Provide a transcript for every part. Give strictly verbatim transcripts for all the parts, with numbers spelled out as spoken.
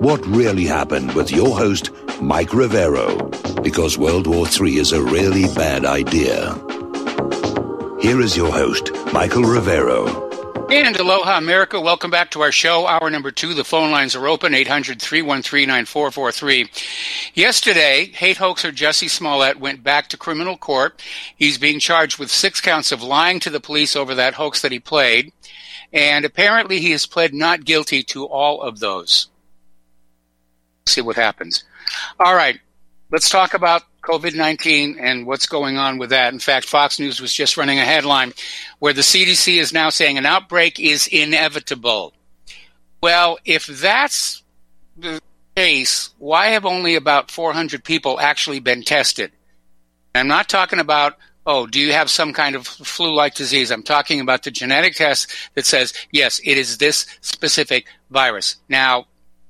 what really happened with your host, Mike Rivero, because World War Three is a really bad idea. Here is your host, Michael Rivero. And aloha, America. Welcome back to our show, hour number two. The phone lines are open, eight hundred, three one three, nine four four three. Yesterday, hate hoaxer Jussie Smollett went back to criminal court. He's being charged with six counts of lying to the police over that hoax that he played. And apparently he has pled not guilty to all of those. See what happens. All right, let's talk about COVID nineteen and what's going on with that. In fact, Fox News was just running a headline where the C D C is now saying an outbreak is inevitable. Well, if that's the case, why have only about four hundred people actually been tested? I'm not talking about, oh, do you have some kind of flu-like disease? I'm talking about the genetic test that says, yes, it is this specific virus. Now,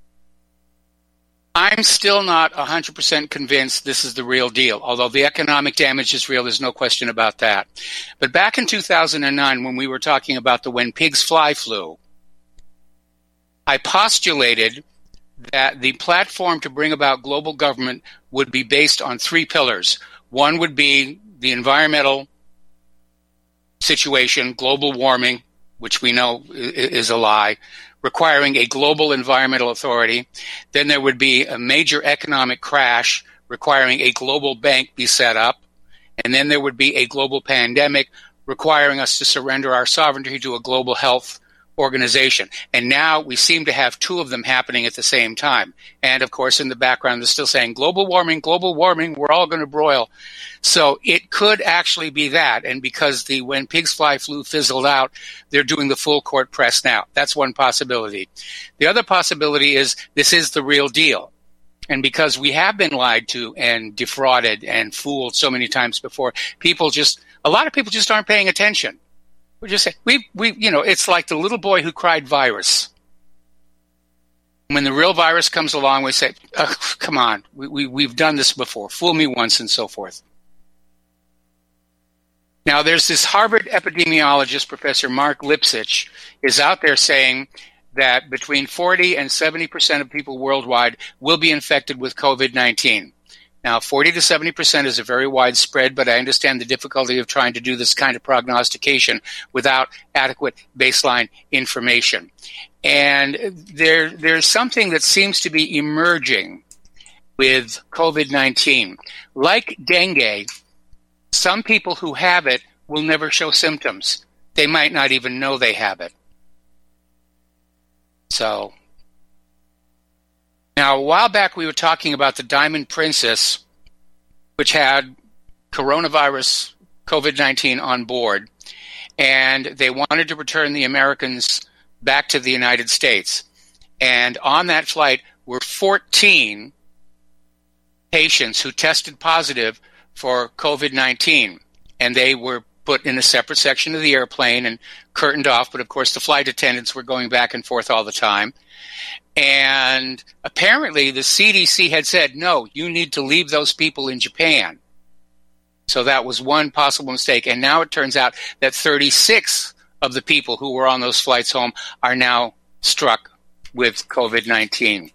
I'm still not one hundred percent convinced this is the real deal, although the economic damage is real. There's no question about that. But back in two thousand nine, when we were talking about the When Pigs Fly flu, I postulated that the platform to bring about global government would be based on three pillars. One would be the environmental situation, global warming, which we know is a lie, requiring a global environmental authority. Then there would be a major economic crash requiring a global bank be set up. And then there would be a global pandemic requiring us to surrender our sovereignty to a global health organization. And now we seem to have two of them happening at the same time. And of course, in the background, they're still saying global warming, global warming, we're all going to broil. So it could actually be that. And because the When Pigs Fly flu fizzled out, they're doing the full court press now. That's one possibility. The other possibility is this is the real deal. And because we have been lied to and defrauded and fooled so many times before, people just, a lot of people just aren't paying attention. We just say, we, we, you know, it's like the little boy who cried virus. When the real virus comes along, we say, oh, come on, we, we, we've done this before. Fool me once and so forth. Now, there's this Harvard epidemiologist, Professor Mark Lipsitch, is out there saying that between forty and seventy percent of people worldwide will be infected with COVID nineteen. Now, forty to seventy percent is a very wide spread, but I understand the difficulty of trying to do this kind of prognostication without adequate baseline information. And there, there's something that seems to be emerging with COVID nineteen. Like dengue, some people who have it will never show symptoms. They might not even know they have it. So, now, a while back we were talking about the Diamond Princess, which had coronavirus COVID nineteen on board, and they wanted to return the Americans back to the United States. And on that flight were fourteen patients who tested positive for COVID nineteen, and they were put in a separate section of the airplane and curtained off, but of course the flight attendants were going back and forth all the time. And apparently the C D C had said, no, you need to leave those people in Japan. So that was one possible mistake. And now it turns out that thirty-six of the people who were on those flights home are now struck with COVID nineteen.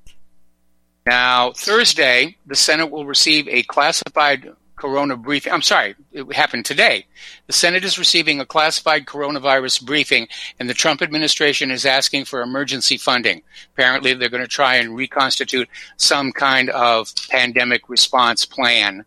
Now, Thursday, the Senate will receive a classified corona briefing. I'm sorry, it happened today. The Senate is receiving a classified coronavirus briefing, and the Trump administration is asking for emergency funding. Apparently, they're going to try and reconstitute some kind of pandemic response plan.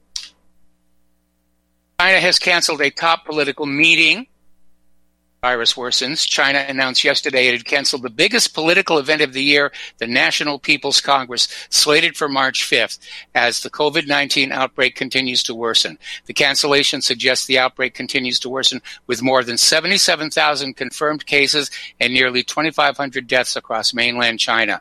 China has canceled a top political meeting. Virus worsens. China announced yesterday it had canceled the biggest political event of the year, the National People's Congress, slated for March fifth, as the COVID nineteen outbreak continues to worsen. The cancellation suggests the outbreak continues to worsen, with more than seventy-seven thousand confirmed cases and nearly twenty-five hundred deaths across mainland China.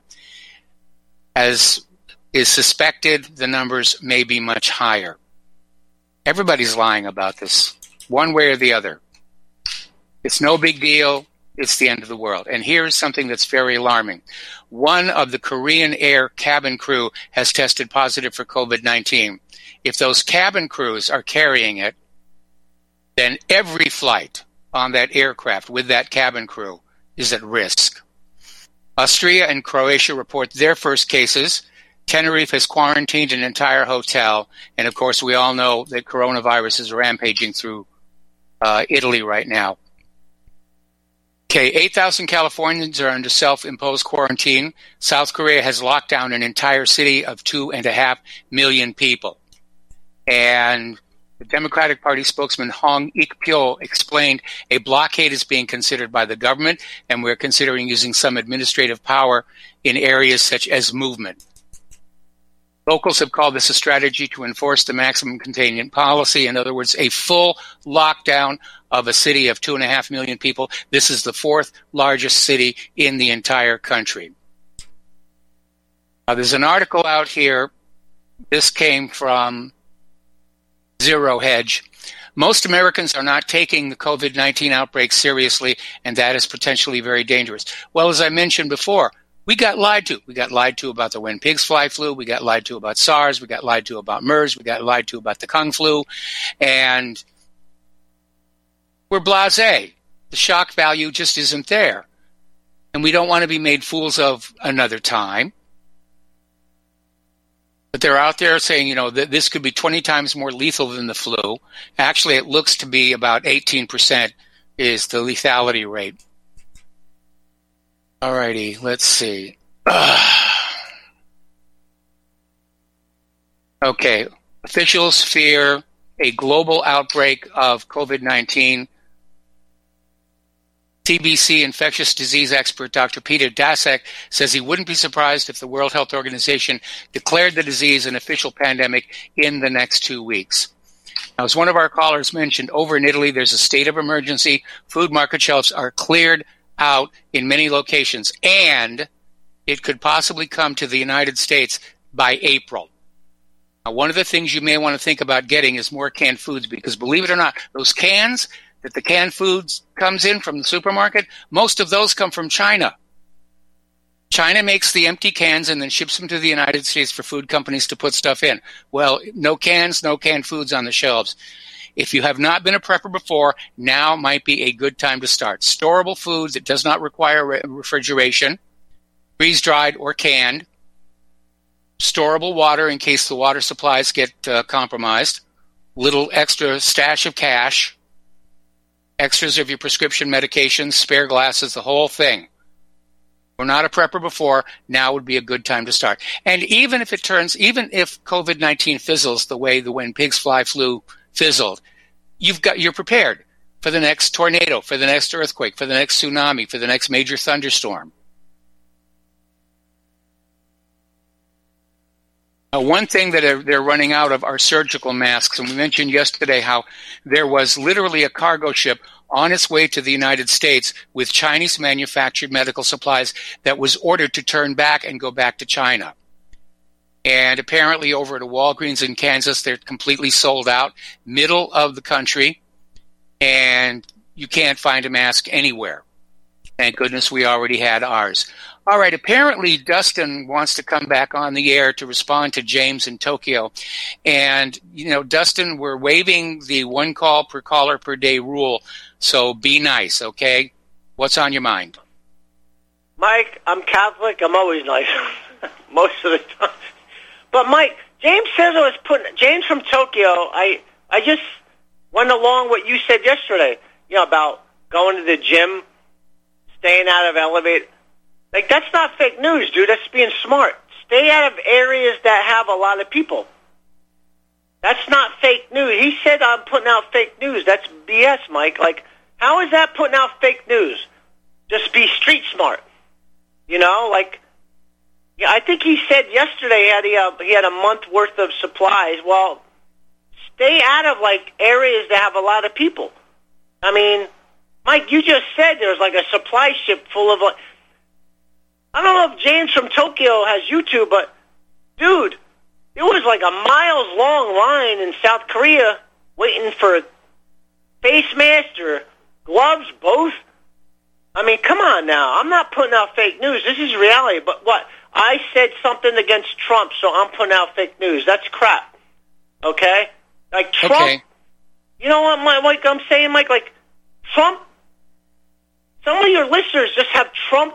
As is suspected, the numbers may be much higher. Everybody's lying about this, one way or the other. It's no big deal. It's the end of the world. And here's something that's very alarming. One of the Korean Air cabin crew has tested positive for COVID nineteen. If those cabin crews are carrying it, then every flight on that aircraft with that cabin crew is at risk. Austria and Croatia report their first cases. Tenerife has quarantined an entire hotel. And, of course, we all know that coronavirus is rampaging through uh, Italy right now. Okay, eight thousand Californians are under self-imposed quarantine. South Korea has locked down an entire city of two and a half million people. And the Democratic Party spokesman Hong Ik-pyo explained a blockade is being considered by the government, and we're considering using some administrative power in areas such as movement. Locals have called this a strategy to enforce the maximum containment policy. In other words, a full lockdown of a city of two and a half million people. This is the fourth largest city in the entire country. Now, there's an article out here. This came from Zero Hedge. Most Americans are not taking the COVID nineteen outbreak seriously, and that is potentially very dangerous. Well, as I mentioned before, we got lied to. We got lied to about the when pigs fly flu. We got lied to about SARS. We got lied to about MERS. We got lied to about the Kung flu. And we're blasé. The shock value just isn't there. And we don't want to be made fools of another time. But they're out there saying, you know, that this could be twenty times more lethal than the flu. Actually, it looks to be about eighteen percent is the lethality rate. All righty, let's see. Okay, officials fear a global outbreak of COVID nineteen. C B C infectious disease expert Doctor Peter Daszak says he wouldn't be surprised if the World Health Organization declared the disease an official pandemic in the next two weeks. Now, as one of our callers mentioned, over in Italy, there's a state of emergency. Food market shelves are cleared out in many locations, and it could possibly come to the United States by April. Now, one of the things you may want to think about getting is more canned foods, because believe it or not, those cans that the canned foods comes in from the supermarket, most of those come from China. China makes the empty cans and then ships them to the United States for food companies to put stuff in. Well, no cans, no canned foods on the shelves. If you have not been a prepper before, now might be a good time to start. Storable food that does not require re- refrigeration, freeze-dried or canned, storable water in case the water supplies get uh, compromised, little extra stash of cash, extras of your prescription medications, spare glasses, the whole thing. We're not a prepper before, now would be a good time to start. And even if it turns, even if COVID nineteen fizzles the way the when pigs fly flu fizzled, you've got, you're prepared for the next tornado, for the next earthquake, for the next tsunami, for the next major thunderstorm. Uh, one thing that are, they're running out of are surgical masks. And we mentioned yesterday how there was literally a cargo ship on its way to the United States with Chinese-manufactured medical supplies that was ordered to turn back and go back to China. And apparently over at a Walgreens in Kansas, they're completely sold out, middle of the country, and you can't find a mask anywhere. Thank goodness we already had ours. All right, apparently Dustin wants to come back on the air to respond to James in Tokyo. And, you know, Dustin, we're waiving the one call per caller per day rule, so be nice, okay? What's on your mind? Mike, I'm Catholic. I'm always nice, most of the time. But, Mike, James says I was putting, James from Tokyo, I, I just went along what you said yesterday, you know, about going to the gym, staying out of elevators. Like, that's not fake news, dude. That's being smart. Stay out of areas that have a lot of people. That's not fake news. He said I'm putting out fake news. That's B S, Mike. Like, how is that putting out fake news? Just be street smart. You know, like, yeah, I think he said yesterday he had, he, uh, he had a month worth of supplies. Well, stay out of, like, areas that have a lot of people. I mean, Mike, you just said there's, like, a supply ship full of, like, I don't know if James from Tokyo has YouTube, but, dude, it was like a miles-long line in South Korea waiting for face masks or gloves, both. I mean, come on now. I'm not putting out fake news. This is reality. But what? I said something against Trump, so I'm putting out fake news. That's crap. Okay? Like, Trump, okay. You know what, Mike, I'm saying, Mike? Like, Trump, some of your listeners just have Trump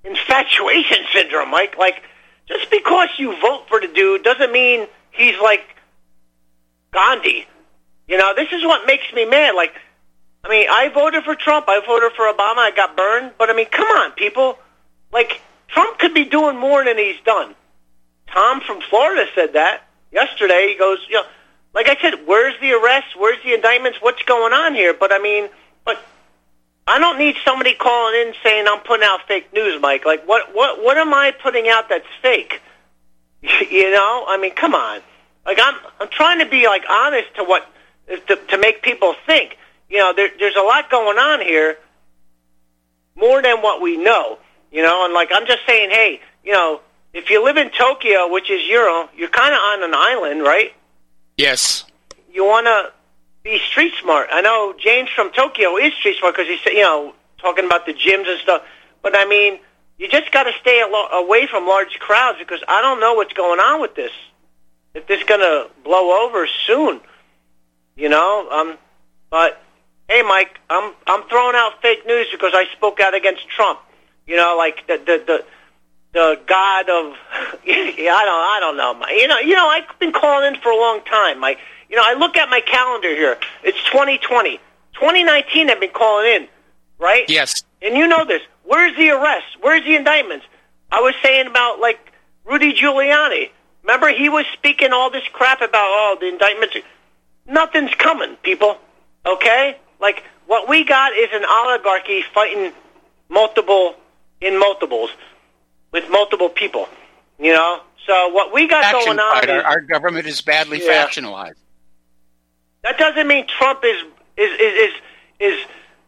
infatuation syndrome, Mike. Like, just because you vote for the dude doesn't mean he's like Gandhi. You know, this is what makes me mad. Like, I mean, I voted for Trump. I voted for Obama. I got burned. But, I mean, come on, people. Like, Trump could be doing more than he's done. Tom from Florida said that yesterday. He goes, you know, like I said, where's the arrests? Where's the indictments? What's going on here? But, I mean, but I don't need somebody calling in saying I'm putting out fake news, Mike. Like, what, what, what am I putting out that's fake? You know? I mean, come on. Like, I'm, I'm trying to be, like, honest to what, to, to make people think. You know, there, there's a lot going on here, more than what we know. You know, and like I'm just saying, hey, you know, if you live in Tokyo, which is Euro, you're kind of on an island, right? Yes. You want to be street smart. I know James from Tokyo is street smart because he's, you know, talking about the gyms and stuff. But I mean, you just got to stay alo- away from large crowds because I don't know what's going on with this. If this is going to blow over soon, you know. Um, but hey, Mike, I'm I'm throwing out fake news because I spoke out against Trump. You know, like the the the, the god of yeah, I don't I don't know. You know, you know, I've been calling in for a long time. Mike, you know, I look at my calendar here. It's twenty twenty, twenty nineteen. I've been calling in, right? Yes. And you know this. Where's the arrests? Where's the indictments? I was saying about like Rudy Giuliani. Remember, he was speaking all this crap about oh the indictments. Nothing's coming, people. Okay, like what we got is an oligarchy fighting multiple. In multiples, with multiple people, you know. So what we got Faction going on, fight. is, our, our government is badly yeah. factionalized. That doesn't mean Trump is is is is, is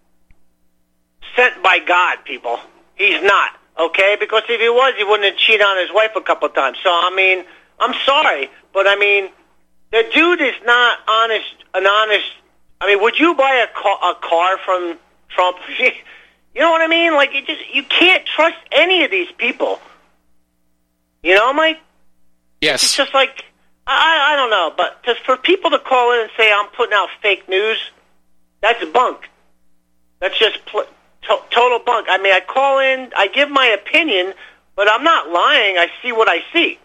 sent by God, people. He's not, okay? Because if he was, he wouldn't have cheated on his wife a couple of times. So I mean, I'm sorry, but I mean, the dude is not honest. An honest. I mean, would you buy a car, a car from Trump? You know what I mean? Like, you just you can't trust any of these people. You know, Mike? Yes. It's just like, I I don't know, but just for people to call in and say I'm putting out fake news, that's bunk. That's just pl- to- total bunk. I mean, I call in, I give my opinion, but I'm not lying. I see what I see.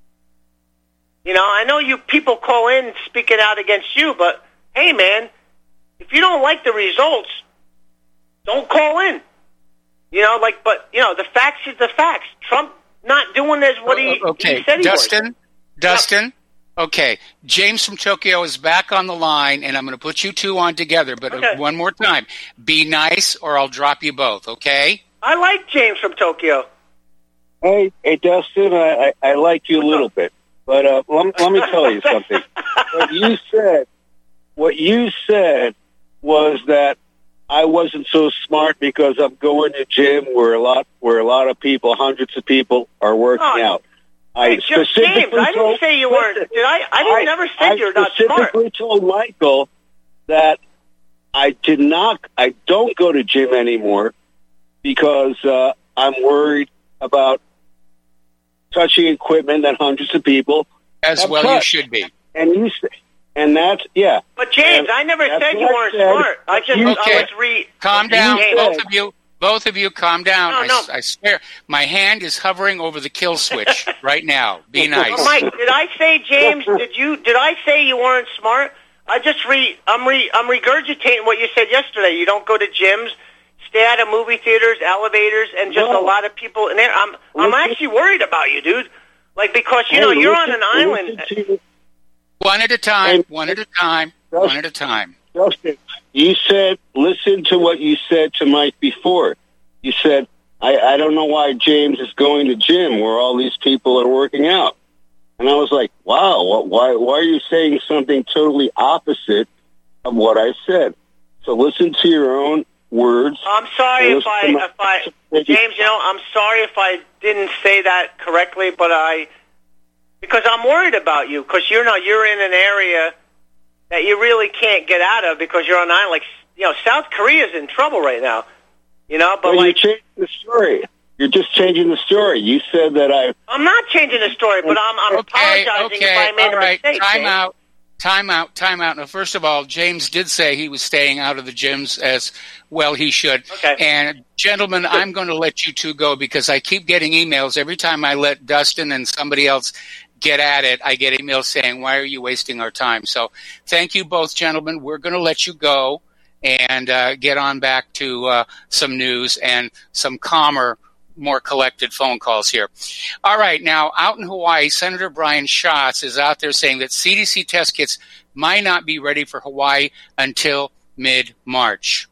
You know, I know you people call in speaking out against you, but hey, man, if you don't like the results, don't call in. You know, like, but, you know, the facts is the facts. Trump not doing as what he, okay. he said he Dustin, was. Dustin, okay. James from Tokyo is back on the line, and I'm going to put you two on together, but Okay. one more time. Be nice, or I'll drop you both, okay? I like James from Tokyo. Hey, hey, Dustin, I, I, I like you a little bit, but uh, let, let me tell you something. What you said, what you said was that I wasn't so smart because I'm going to gym where a lot where a lot of people, hundreds of people, are working Oh, out. Hey, I James, specifically I didn't told, say you weren't. listen, Did I? I didn't I, never said I you're not smart. I specifically told Michael that I did not. I don't go to gym anymore because uh, I'm worried about touching equipment that hundreds of people As have well touched. you should be. And you say, and that's yeah. But James, And I never that's said you what I weren't said. smart. I just You I said- was re. Calm down, James, both of you. Both of you, calm down. No, I, no. I swear, my hand is hovering over the kill switch right now. Be nice. Well, Mike, did I say James? Did you? Did I say you weren't smart? I just re. I'm re. I'm regurgitating what you said yesterday. You don't go to gyms, stay out of movie theaters, elevators, and just No. a lot of people in there. I'm. I'm Listen- actually worried about you, dude. Like because you Hey, know you're listen- on an island. listen to- One at a time, Hey, one at a time, Justin. one at a time. Justin, you said, listen to what you said to Mike before. You said, I, I don't know why James is going to gym where all these people are working out. And I was like, wow, what, why, why are you saying something totally opposite of what I said? So listen to your own words. I'm sorry if Listen I, to my- if I, James, you know, I'm sorry if I didn't say that correctly, but I, because I'm worried about you, because you're not, you're in an area that you really can't get out of because you're on an island. Like, you know, South Korea's in trouble right now, you know, but Well, like, you're changing the story. You're just changing the story. You said that I... I'm not changing the story, but I'm, I'm Okay, apologizing okay, if I made all a right. mistake. Time James. out. Time out, time out. Now, first of all, James did say he was staying out of the gyms, as well he should. Okay. And, gentlemen, I'm going to let you two go because I keep getting emails. Every time I let Dustin and somebody else get at it, I get emails saying, why are you wasting our time? So thank you both, gentlemen. We're going to let you go and uh, get on back to uh, some news and some calmer, more collected phone calls here. All right, now out in Hawaii, Senator Brian Schatz is out there saying that C D C test kits might not be ready for Hawaii until mid-March.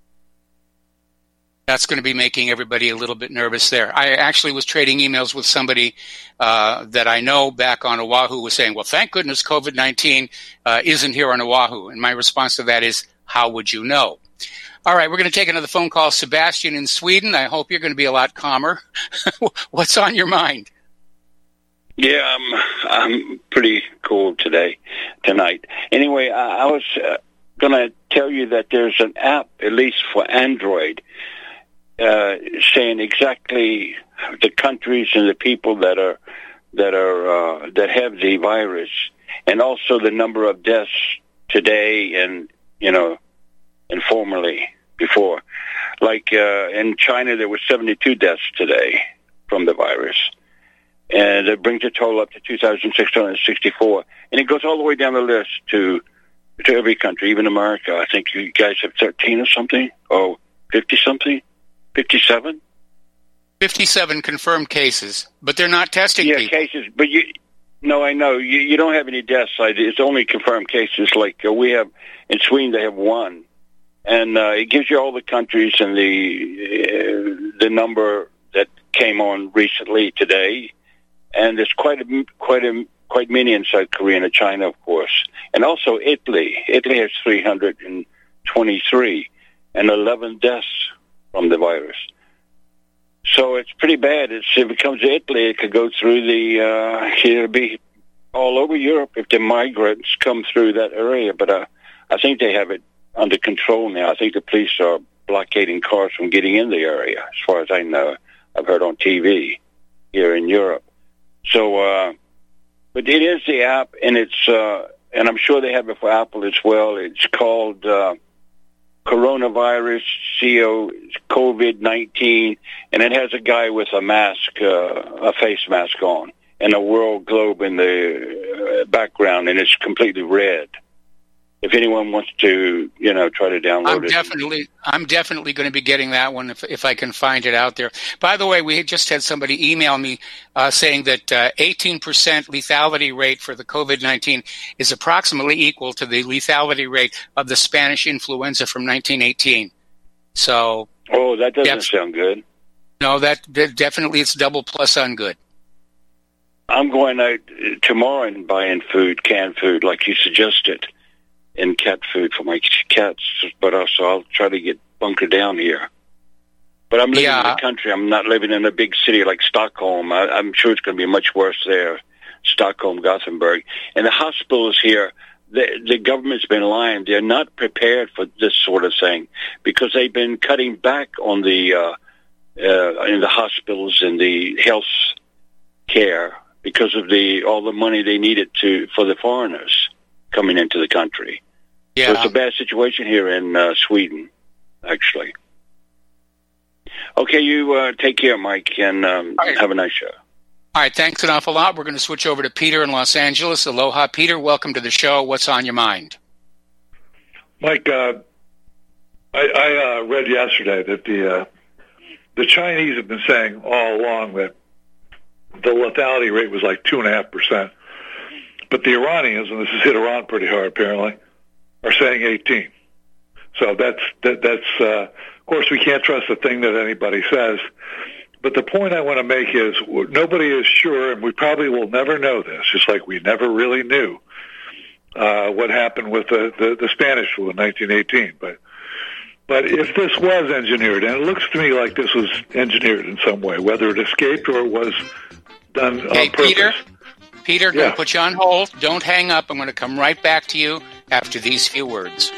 That's going to be making everybody a little bit nervous there. I actually was trading emails with somebody uh, that I know back on Oahu who was saying, well, thank goodness COVID nineteen uh, isn't here on Oahu. And my response to that is, how would you know? All right, we're going to take another phone call. Sebastian in Sweden, I hope you're going to be a lot calmer. What's on your mind? Yeah, I'm, I'm pretty cool today, tonight. Anyway, I, I was uh, going to tell you that there's an app, at least for Android, uh, saying exactly the countries and the people that are that are uh, that have the virus, and also the number of deaths today and you know. and formerly before. Like uh, in China, there were seventy-two deaths today from the virus. And it brings the total up to two thousand six hundred sixty-four. And it goes all the way down the list to to every country, even America. I think you guys have thirteen or something, or fifty-something, fifty-seven? fifty-seven confirmed cases, but they're not testing yeah, people. Yeah, cases, but you... No, I know. You, you don't have any deaths. It's only confirmed cases. Like uh, we have, in Sweden, they have one. And uh, it gives you all the countries and the uh, the number that came on recently today, and there's quite a quite a quite many in South Korea and China, of course, and also Italy. Italy has three hundred twenty-three and eleven deaths from the virus. So it's pretty bad. It's, if it comes to Italy, it could go through the. Uh, it'll be all over Europe if the migrants come through that area. But uh, I think they have it under control now. I think the police are blockading cars from getting in the area, as far as I know. I've heard on T V here in Europe. So, uh, but it is the app, and it's, uh, and I'm sure they have it for Apple as well. It's called uh, Coronavirus COVID nineteen, and it has a guy with a mask, uh, a face mask on, and a world globe in the background, and it's completely red. If anyone wants to, you know, try to download I'm it. Definitely, I'm definitely going to be getting that one if if I can find it out there. By the way, we just had somebody email me uh, saying that uh, eighteen percent lethality rate for the COVID nineteen is approximately equal to the lethality rate of the Spanish influenza from nineteen eighteen. So, oh, that doesn't def- sound good. No, that, that definitely it's double plus on good. I'm going out tomorrow and buying food, canned food, like you suggested. And cat food for my cats, but also I'll try to get bunkered down here. But I'm living yeah. in the country. I'm not living in a big city like Stockholm. I, I'm sure it's going to be much worse there, Stockholm, Gothenburg. And the hospitals here, the, the government's been lying. They're not prepared for this sort of thing because they've been cutting back on the uh, uh, in the hospitals and the health care because of the all the money they needed to for the foreigners coming into the country. Yeah. So it's a bad situation here in uh, Sweden, actually. Okay, you uh, take care, Mike, and um, right. have a nice show. All right, thanks an awful lot. We're going to switch over to Peter in Los Angeles. Aloha, Peter. Welcome to the show. What's on your mind? Mike, uh, I, I uh, read yesterday that the uh, the Chinese have been saying all along that the lethality rate was like two and a half percent. But the Iranians, and this has hit Iran pretty hard apparently, are saying eighteen. So that's that, that's uh, of course we can't trust a thing that anybody says. But the point I want to make is nobody is sure, and we probably will never know this, just like we never really knew uh, what happened with the, the, the Spanish flu in nineteen eighteen. But but if this was engineered, and it looks to me like this was engineered in some way, whether it escaped or it was done hey, on purpose. Peter? Peter, I'm yeah. going to put you on hold. Don't hang up. I'm going to come right back to you after these few words.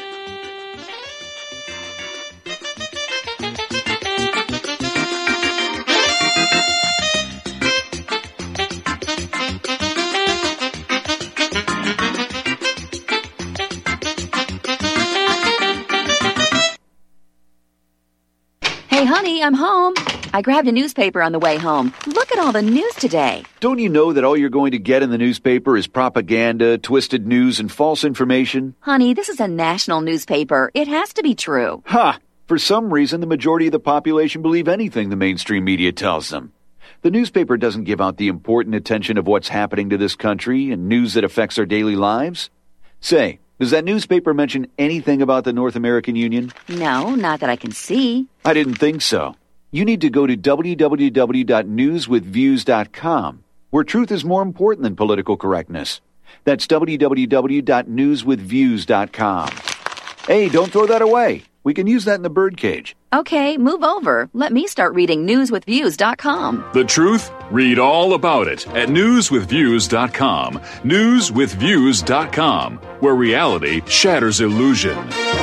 Hey, honey, I'm home. I grabbed a newspaper on the way home. Look at all the news today. Don't you know that all you're going to get in the newspaper is propaganda, twisted news, and false information? Honey, this is a national newspaper. It has to be true. Ha! For some reason, the majority of the population believe anything the mainstream media tells them. The newspaper doesn't give out the important attention of what's happening to this country and news that affects our daily lives. Say, does that newspaper mention anything about the North American Union? No, not that I can see. I didn't think so. You need to go to w w w dot news with views dot com, where truth is more important than political correctness. That's w w w dot news with views dot com. Hey, don't throw that away. We can use that in the birdcage. Okay, move over. Let me start reading news with views dot com. The truth? Read all about it at news with views dot com. news with views dot com, where reality shatters illusion.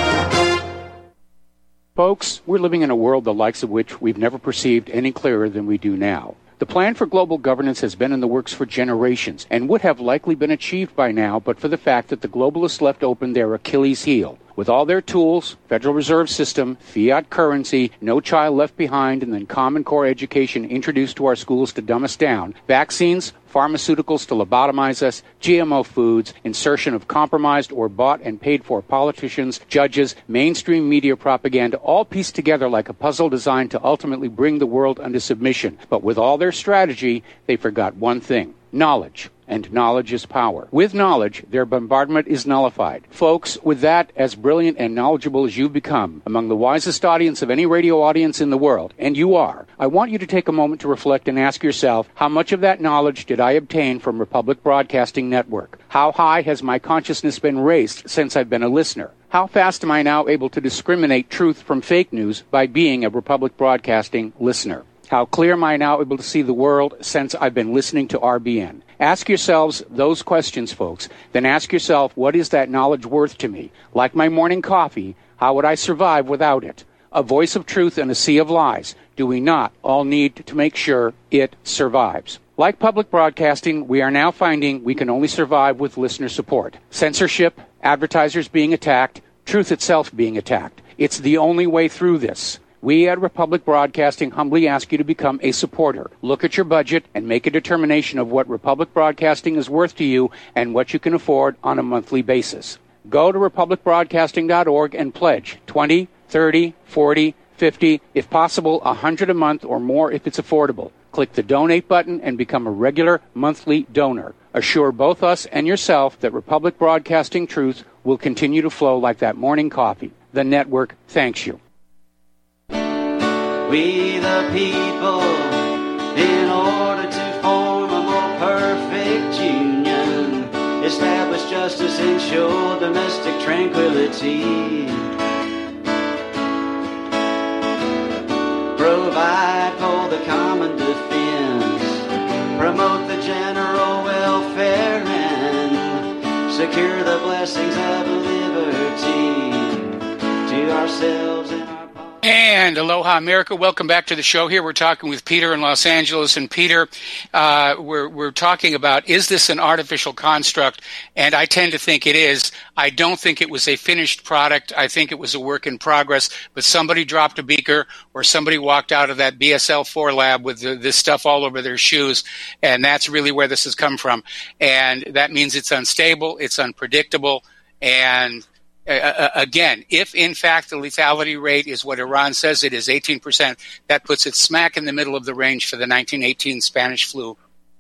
Folks, we're living in a world the likes of which we've never perceived any clearer than we do now. The plan for global governance has been in the works for generations and would have likely been achieved by now but for the fact that the globalists left open their Achilles heel. With all their tools, Federal Reserve System, fiat currency, no child left behind, and then Common Core education introduced to our schools to dumb us down, vaccines, pharmaceuticals to lobotomize us, G M O foods, insertion of compromised or bought and paid for politicians, judges, mainstream media propaganda, all pieced together like a puzzle designed to ultimately bring the world under submission. But with all their strategy, they forgot one thing: knowledge. And knowledge is power. With knowledge, their bombardment is nullified. Folks, with that, as brilliant and knowledgeable as you've become, among the wisest audience of any radio audience in the world, and you are, I want you to take a moment to reflect and ask yourself, how much of that knowledge did I obtain from Republic Broadcasting Network? How high has my consciousness been raised since I've been a listener? How fast am I now able to discriminate truth from fake news by being a Republic Broadcasting listener? How clear am I now able to see the world since I've been listening to R B N? Ask yourselves those questions, folks. Then ask yourself, what is that knowledge worth to me? Like my morning coffee, how would I survive without it? A voice of truth in a sea of lies. Do we not all need to make sure it survives? Like public broadcasting, we are now finding we can only survive with listener support. Censorship, advertisers being attacked, truth itself being attacked. It's the only way through this. We at Republic Broadcasting humbly ask you to become a supporter. Look at your budget and make a determination of what Republic Broadcasting is worth to you and what you can afford on a monthly basis. Go to republic broadcasting dot org and pledge twenty, thirty, forty, fifty, if possible, one hundred a month or more if it's affordable. Click the donate button and become a regular monthly donor. Assure both us and yourself that Republic Broadcasting truth will continue to flow like that morning coffee. The network thanks you. We the people, in order to form a more perfect union, establish justice, ensure domestic tranquility, provide for the common defense, promote the general welfare, and secure the blessings of liberty to ourselves and our And Aloha America, welcome back to the show. Here we're talking with Peter in Los Angeles. And Peter, uh, we're we're talking about, is this an artificial construct? And I tend to think it is. I don't think it was a finished product. I think it was a work in progress. But somebody dropped a beaker or somebody walked out of that B S L four lab with the, this stuff all over their shoes. And that's really where this has come from. And that means it's unstable, it's unpredictable, and Uh, again, if in fact the lethality rate is what Iran says it is, eighteen percent, that puts it smack in the middle of the range for the nineteen eighteen Spanish flu.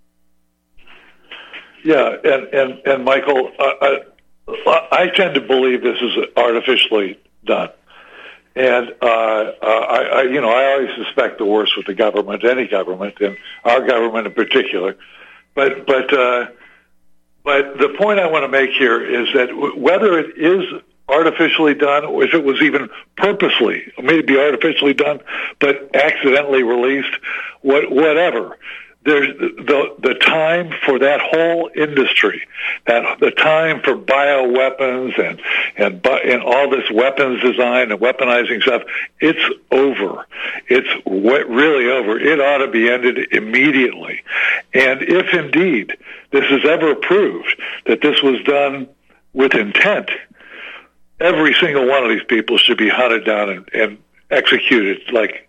Yeah, and, and, and Michael, I, I, I tend to believe this is artificially done. And, uh, uh, I, I, you know, I always suspect the worst with the government, any government, and our government in particular. But, but, uh, but the point I want to make here is that whether it is artificially done, or if it was even purposely, maybe artificially done, but accidentally released, what, whatever. There's the the time for that whole industry, that the time for bioweapons and and and all this weapons design and weaponizing stuff. It's over. It's really over. It ought to be ended immediately. And if indeed this is ever proved that this was done with intent, every single one of these people should be hunted down and, and executed like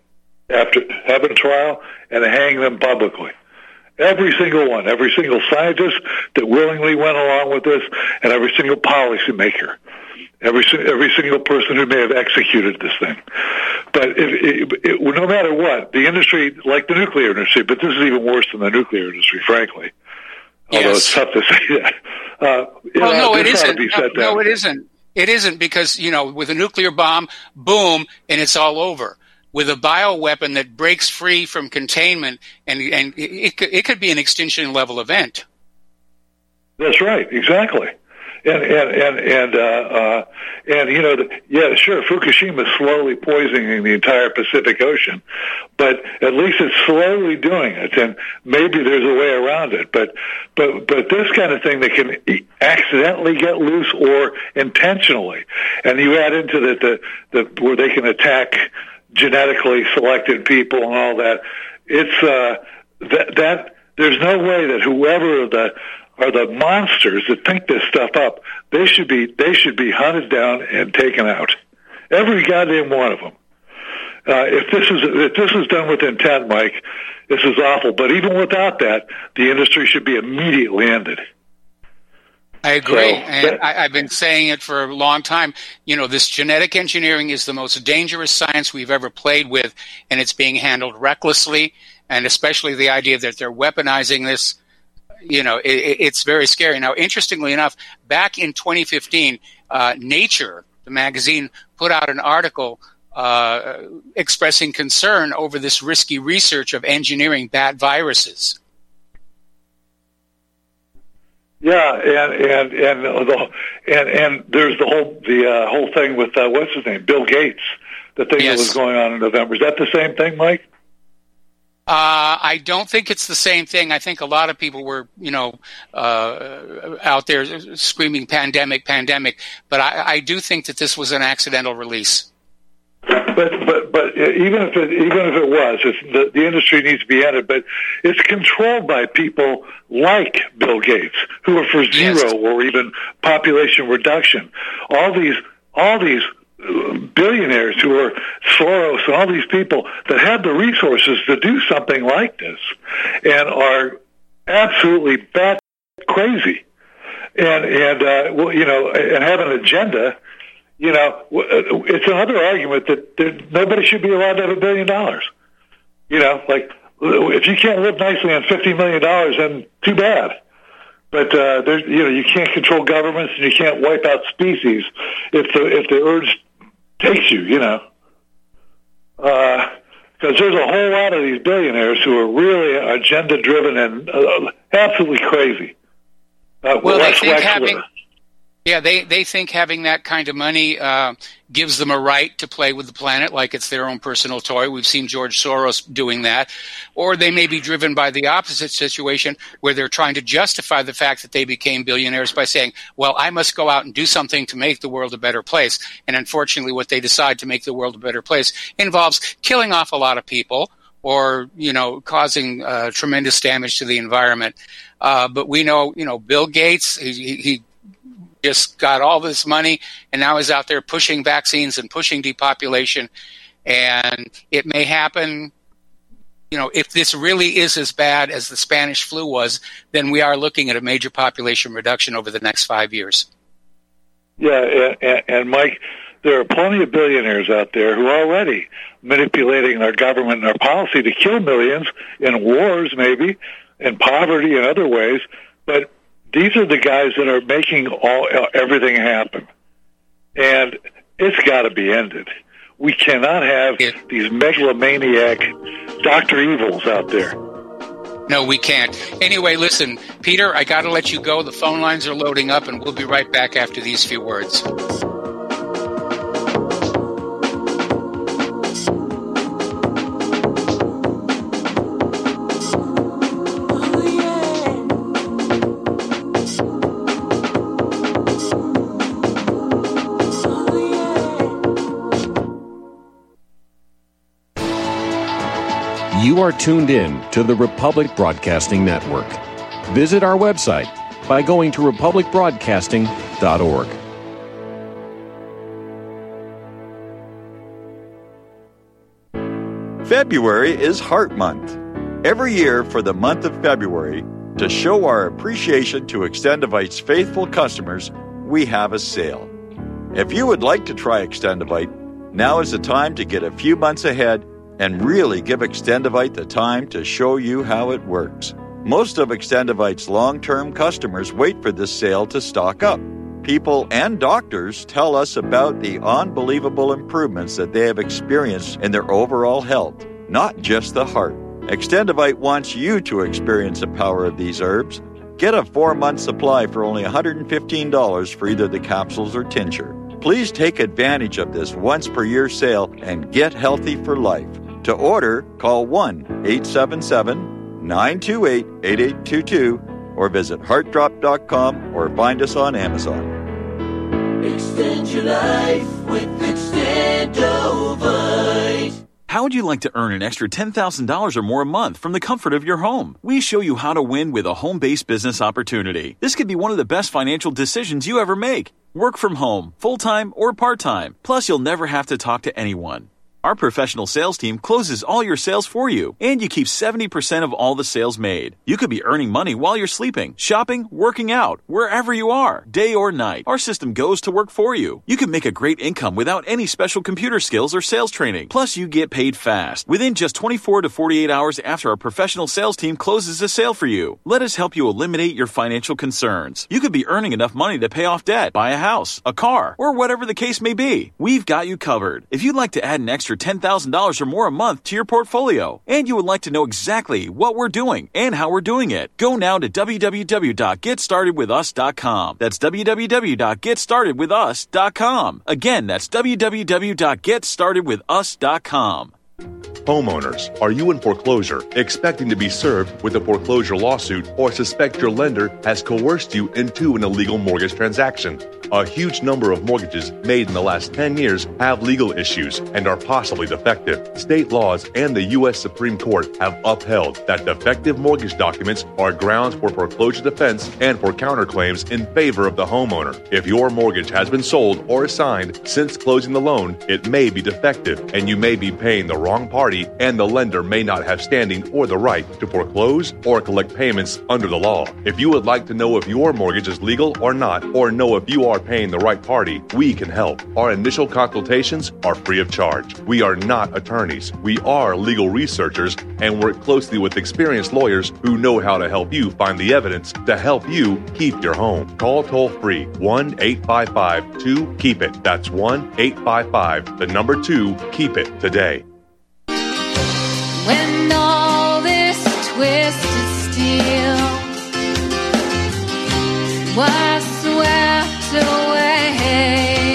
after having a trial and hang them publicly. Every single one, every single scientist that willingly went along with this, and every single policymaker, every every single person who may have executed this thing. But if, it, it, no matter what, the industry, like the nuclear industry, but this is even worse than the nuclear industry, frankly. Although yes. it's tough to say that. Uh, well, know, no, it isn't. No, no, it isn't. It isn't because, you know, with a nuclear bomb, boom, and it's all over. With a bioweapon that breaks free from containment, and and it, it could it could be an extinction level event. That's right, exactly, and and and and uh, uh, and you know, the, yeah, sure, Fukushima is slowly poisoning the entire Pacific Ocean, but at least it's slowly doing it, and maybe there's a way around it. But but but this kind of thing that can accidentally get loose or intentionally, and you add into that the the where they can attack genetically selected people and all that. It's uh, that that there's no way that whoever the are the monsters that think this stuff up, they should be they should be hunted down and taken out. Every goddamn one of them. Uh, if this is if this is done with intent, Mike, this is awful. But even without that, the industry should be immediately ended. I agree, so, and I, I've been saying it for a long time. You know, this genetic engineering is the most dangerous science we've ever played with, and it's being handled recklessly, and especially the idea that they're weaponizing this, you know, it, it's very scary. Now, interestingly enough, back in twenty fifteen, uh, Nature, the magazine, put out an article uh, expressing concern over this risky research of engineering bat viruses. Yeah, and and and the and and there's the whole the uh, whole thing with uh, what's his name, Bill Gates, the thing yes. that was going on in November. Is that the same thing, Mike? Uh, I don't think it's the same thing. I think a lot of people were, you know, uh, out there screaming pandemic, pandemic. But I, I do think that this was an accidental release. But but but even if it even if it was, it's, the the industry needs to be ended. But it's controlled by people like Bill Gates, who are for zero yes. or even population reduction. All these all these billionaires who are Soros and all these people that have the resources to do something like this and are absolutely bat crazy, and and uh, well, you know, and have an agenda. You know, it's another argument that there, nobody should be allowed to have a billion dollars. You know, like, if you can't live nicely on fifty million dollars, then too bad. But, uh, there's, you know, you can't control governments and you can't wipe out species if the, if the urge takes you, you know. Uh, because there's a whole lot of these billionaires who are really agenda-driven and uh, absolutely crazy. Uh, well, they think having... Yeah, they, they think having that kind of money uh, gives them a right to play with the planet like it's their own personal toy. We've seen George Soros doing that. Or they may be driven by the opposite situation where they're trying to justify the fact that they became billionaires by saying, well, I must go out and do something to make the world a better place. And unfortunately, what they decide to make the world a better place involves killing off a lot of people or, you know, causing uh, tremendous damage to the environment. Uh, but we know, you know, Bill Gates, he, he just got all this money, and now he's out there pushing vaccines and pushing depopulation. And it may happen, you know, if this really is as bad as the Spanish flu was, then we are looking at a major population reduction over the next five years. Yeah, and, and Mike, there are plenty of billionaires out there who are already manipulating our government and our policy to kill millions in wars, maybe, in poverty and other ways, but these are the guys that are making all everything happen, and it's got to be ended. We cannot have these megalomaniac Doctor Evils out there. No, we can't. Anyway, listen, Peter, I got to let you go. The phone lines are loading up, and we'll be right back after these few words. You are tuned in to the Republic Broadcasting Network. Visit our website by going to republic broadcasting dot org. February is Heart Month. Every year for the month of February, to show our appreciation to Extendivite's faithful customers, we have a sale. If you would like to try Extendivite, now is the time to get a few months ahead and really give Extendivite the time to show you how it works. Most of Extendivite's long-term customers wait for this sale to stock up. People and doctors tell us about the unbelievable improvements that they have experienced in their overall health, not just the heart. Extendivite wants you to experience the power of these herbs. Get a four-month supply for only one hundred fifteen dollars for either the capsules or tincture. Please take advantage of this once-per-year sale and get healthy for life. To order, call one eight seven seven, nine two eight, eight eight two two or visit heart drop dot com or find us on Amazon. Extend your life with Extendovite. How would you like to earn an extra ten thousand dollars or more a month from the comfort of your home? We show you how to win with a home-based business opportunity. This could be one of the best financial decisions you ever make. Work from home, full-time or part-time. Plus, you'll never have to talk to anyone. Our professional sales team closes all your sales for you, and you keep seventy percent of all the sales made. You could be earning money while you're sleeping, shopping, working out, wherever you are, day or night. Our system goes to work for you. You can make a great income without any special computer skills or sales training. Plus, you get paid fast, within just twenty-four to forty-eight hours after our professional sales team closes a sale for you. Let us help you eliminate your financial concerns. You could be earning enough money to pay off debt, buy a house, a car, or whatever the case may be. We've got you covered. If you'd like to add an extra ten thousand dollars or more a month to your portfolio, and you would like to know exactly what we're doing and how we're doing it, go now to w w w dot get started with us dot com. That's w w w dot get started with us dot com. Again, that's w w w dot get started with us dot com. Homeowners, are you in foreclosure, expecting to be served with a foreclosure lawsuit, or suspect your lender has coerced you into an illegal mortgage transaction? A huge number of mortgages made in the last ten years have legal issues and are possibly defective. State laws and the U S Supreme Court have upheld that defective mortgage documents are grounds for foreclosure defense and for counterclaims in favor of the homeowner. If your mortgage has been sold or assigned since closing the loan, it may be defective and you may be paying the wrong party, and the lender may not have standing or the right to foreclose or collect payments under the law. If you would like to know if your mortgage is legal or not, or know if you are paying the right party, we can help. Our initial consultations are free of charge. We are not attorneys. We are legal researchers and work closely with experienced lawyers who know how to help you find the evidence to help you keep your home. Call toll free one eight five five two keep it. That's one eight five five, the number two, keep it today. When all this twisted steel was swept away,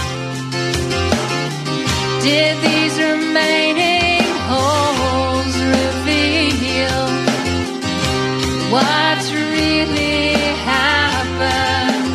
did these remaining holes reveal what really happened?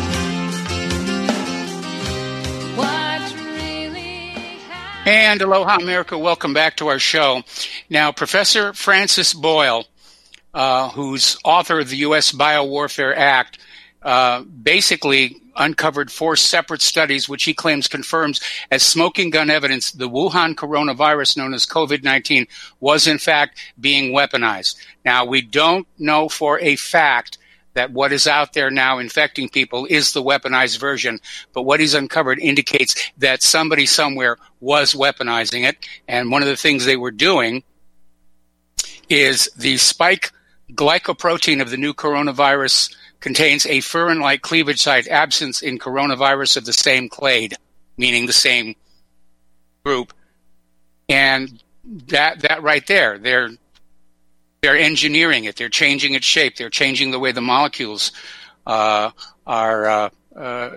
What really happened? And aloha, America. Welcome back to our show. Now, Professor Francis Boyle, uh, who's author of the U S Biowarfare Act, uh, basically uncovered four separate studies which he claims confirms as smoking gun evidence the Wuhan coronavirus known as COVID nineteen was in fact being weaponized. Now, we don't know for a fact that what is out there now infecting people is the weaponized version, but what he's uncovered indicates that somebody somewhere was weaponizing it, and one of the things they were doing is the spike glycoprotein of the new coronavirus contains a furin-like cleavage site absent in coronavirus of the same clade, meaning the same group. And that that right there, they're they're engineering it. They're changing its shape. They're changing the way the molecules uh, are uh, uh,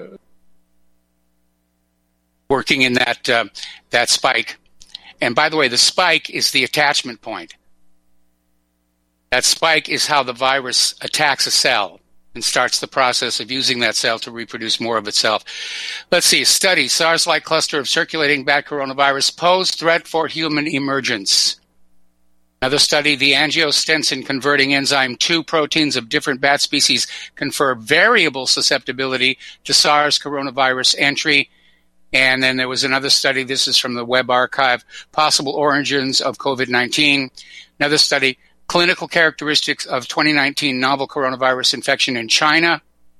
working in that uh, that spike. And by the way, the spike is the attachment point. That spike is how the virus attacks a cell and starts the process of using that cell to reproduce more of itself. Let's see. Study. SARS-like cluster of circulating bat coronavirus pose threat for human emergence. Another study. The angiostensin converting enzyme two proteins of different bat species confer variable susceptibility to SARS coronavirus entry And then there was another study. This is from the Web Archive, Possible Origins of COVID nineteen. Another study, Clinical Characteristics of twenty nineteen Novel Coronavirus Infection in China.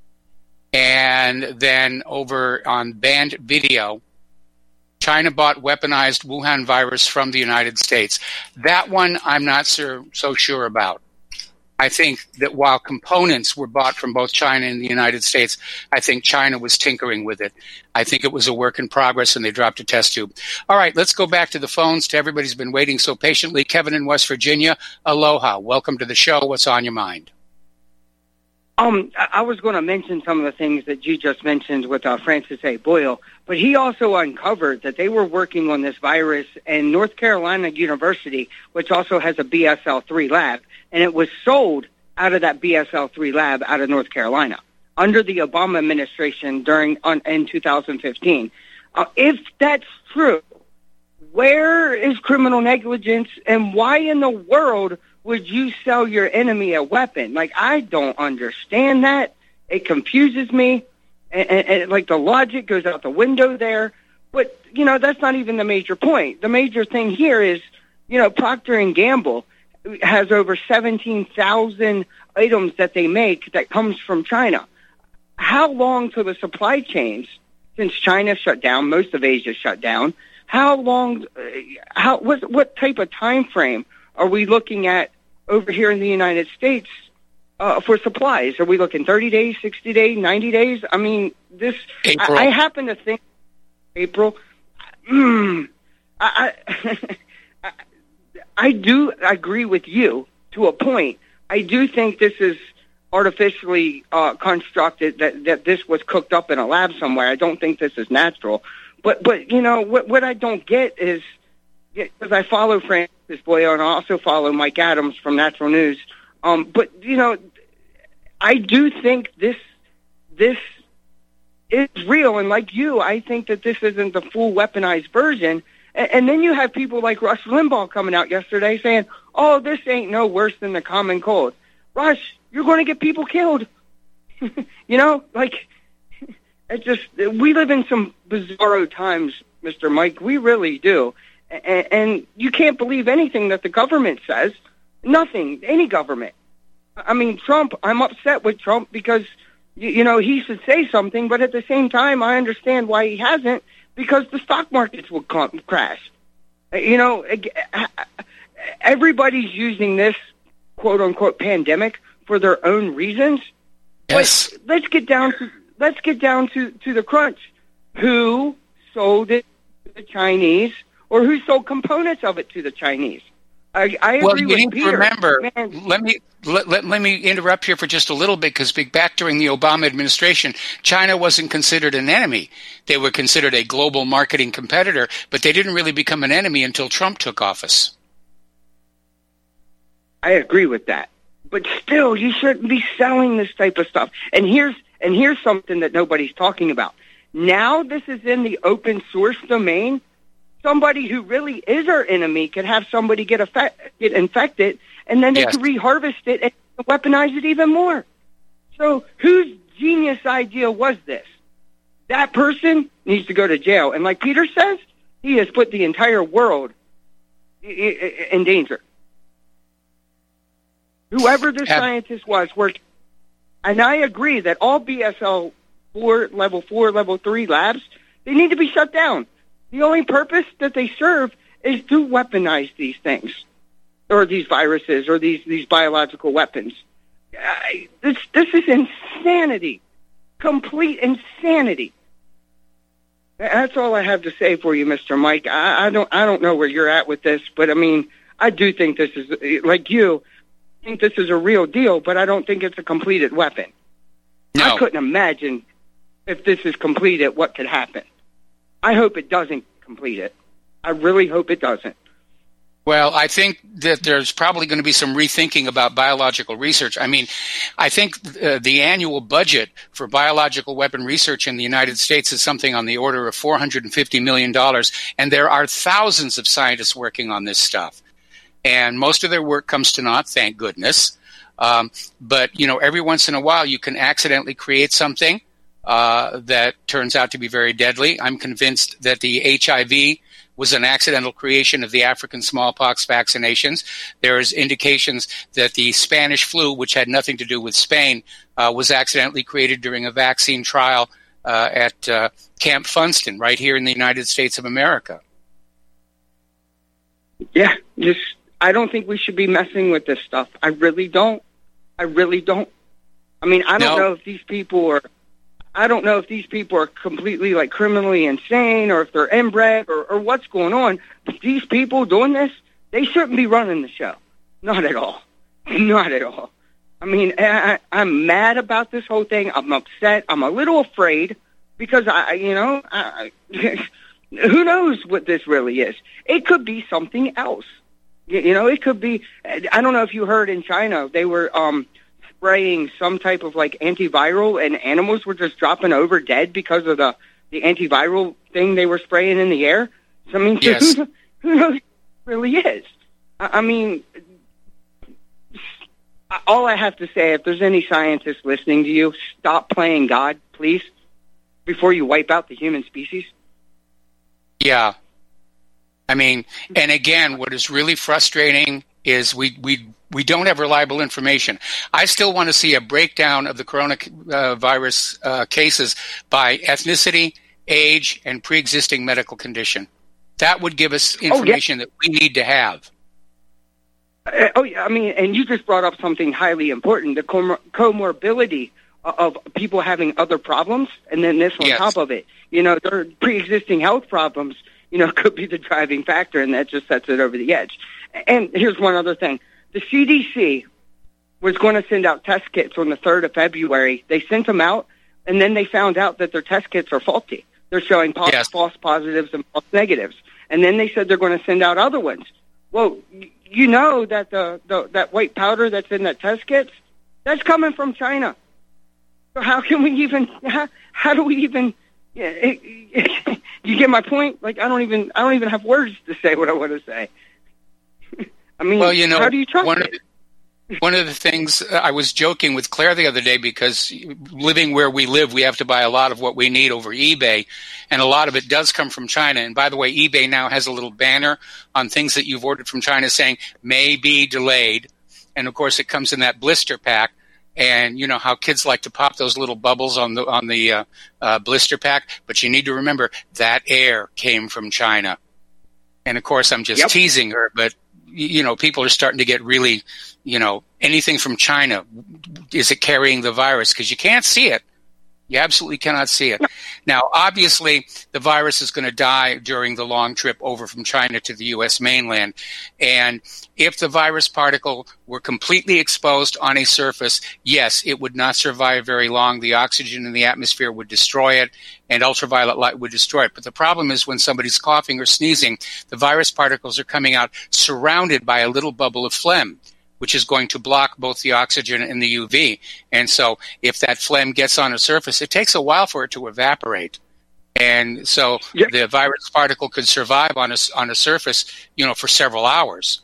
And then over on banned video, China bought weaponized Wuhan virus from the United States. That one I'm not so, so sure about. I think that while components were bought from both China and the United States, I think China was tinkering with it. I think it was a work in progress, and they dropped a test tube. All right, let's go back to the phones, to everybody's been waiting so patiently. Kevin in West Virginia, aloha. Welcome to the show. What's on your mind? Um, I was going to mention some of the things that you just mentioned with uh, Francis A. Boyle, but he also uncovered that they were working on this virus in North Carolina University, which also has a B S L three lab, and it was sold out of that B S L three lab out of North Carolina under the Obama administration during on, in two thousand fifteen. Uh, if that's true, where is criminal negligence, and why in the world would you sell your enemy a weapon? Like, I don't understand that. It confuses me. And, and, and, like, the logic goes out the window there. But, you know, that's not even the major point. The major thing here is, you know, Procter and Gamble has over seventeen thousand items that they make that comes from China. How long till the supply chains, since China shut down, most of Asia shut down, how long, uh, how what, what type of time frame are we looking at over here in the United States uh, for supplies? Are we looking thirty days, sixty days, ninety days? I mean, this, I, I happen to think, April, mm, I, I, I do agree with you to a point. I do think this is artificially uh, constructed, that, that this was cooked up in a lab somewhere. I don't think this is natural. But, but you know, what, what I don't get is, because I follow Francis Boyle and I also follow Mike Adams from Natural News. Um, but, you know, I do think this this is real. And like you, I think that this isn't the full weaponized version. And, and then you have people like Rush Limbaugh coming out yesterday saying, oh, this ain't no worse than the common cold. Rush, you're going to get people killed. You know, like, it just, we live in some bizarro times, Mister Mike. We really do. And, and you can't believe anything that the government says. Nothing, any government. I mean, Trump, I'm upset with Trump because, you, you know, he should say something, but at the same time, I understand why he hasn't, because the stock markets will crash. You know, everybody's using this quote-unquote pandemic for their own reasons. Yes. But let's get down to let's get down to, to the crunch. Who sold it to the Chinese, or who sold components of it to the Chinese? I, I agree well, you with need Peter. to remember. Man. Let me let, let, let me interrupt here for just a little bit, because back during the Obama administration, China wasn't considered an enemy. They were considered a global marketing competitor, but they didn't really become an enemy until Trump took office. I agree with that, but still, you shouldn't be selling this type of stuff. And here's and here's something that nobody's talking about. Now this is in the open source domain. Somebody who really is our enemy could have somebody get effect, get infected, and then they yes. could reharvest it and weaponize it even more. So whose genius idea was this? That person needs to go to jail. And like Peter says, he has put the entire world in danger. Whoever the Ab- scientist was worked. And I agree that all B S L four, level four, level three labs, they need to be shut down. The only purpose that they serve is to weaponize these things, or these viruses, or these, these biological weapons. Uh, this this is insanity, complete insanity. That's all I have to say for you, Mister Mike. I, I don't I don't know where you're at with this, but I mean, I do think this is, like you, I think this is a real deal, but I don't think it's a completed weapon. No. I couldn't imagine if this is completed, what could happen. I hope it doesn't complete it. I really hope it doesn't. Well, I think that there's probably going to be some rethinking about biological research. I mean, I think uh, the annual budget for biological weapon research in the United States is something on the order of four hundred fifty million dollars, and there are thousands of scientists working on this stuff. And most of their work comes to naught, thank goodness. Um, but, you know, every once in a while you can accidentally create something uh, that turns out to be very deadly. I'm convinced that the H I V was an accidental creation of the African smallpox vaccinations. There's indications that the Spanish flu, which had nothing to do with Spain, uh, was accidentally created during a vaccine trial uh, at uh, Camp Funston, right here in the United States of America. Yeah, just I don't think we should be messing with this stuff. I really don't. I really don't. I mean, I don't No. know if these people are. I don't know if these people are completely like criminally insane or if they're inbred or, or what's going on. But these people doing this, they shouldn't be running the show. Not at all. Not at all. I mean, I, I'm mad about this whole thing. I'm upset. I'm a little afraid because I, you know, I, who knows what this really is? It could be something else. You, you know, it could be. I don't know if you heard in China they were. Um, spraying some type of like antiviral and animals were just dropping over dead because of the, the antiviral thing they were spraying in the air. So, I mean, Yes. who, who knows what it really is? I, I mean, all I have to say, if there's any scientists listening to you, stop playing God, please, before you wipe out the human species. Yeah. I mean, and again, what is really frustrating is we, we, we don't have reliable information. I still want to see a breakdown of the coronavirus uh, cases by ethnicity, age, and pre-existing medical condition. That would give us information oh, yeah. that we need to have. Uh, oh, yeah. I mean, and you just brought up something highly important, the com- comorbidity of people having other problems, and then this on Yes. top of it. You know, their pre-existing health problems, you know, could be the driving factor, and that just sets it over the edge. And here's one other thing. The C D C was going to send out test kits on the third of February. They sent them out, and then they found out that their test kits are faulty. They're showing pos- Yes. false positives and false negatives. And then they said they're going to send out other ones. Well, y- you know that the, the that white powder that's in that test kits, that's coming from China. So how can we even, how, how do we even, yeah, it, it, you get my point? Like, I don't even, I don't even have words to say what I want to say. I mean, well, you know, how do you trust one it? of the, one of the things uh, I was joking with Claire the other day, because living where we live, we have to buy a lot of what we need over eBay, and a lot of it does come from China. And by the way, eBay now has a little banner on things that you've ordered from China saying may be delayed, and of course it comes in that blister pack. And you know how kids like to pop those little bubbles on the on the uh, uh, blister pack, but you need to remember that air came from China. And of course, I'm just Yep. teasing her, but you know, people are starting to get really, you know, anything from China, is it carrying the virus? Because you can't see it. You absolutely cannot see it. Now, obviously, the virus is going to die during the long trip over from China to the U S mainland. And if the virus particle were completely exposed on a surface, yes, it would not survive very long. The oxygen in the atmosphere would destroy it, and ultraviolet light would destroy it. But the problem is when somebody's coughing or sneezing, the virus particles are coming out surrounded by a little bubble of phlegm, which is going to block both the oxygen and the U V. And so if that phlegm gets on a surface, it takes a while for it to evaporate. And so Yep. the virus particle could survive on a, on a surface, you know, for several hours.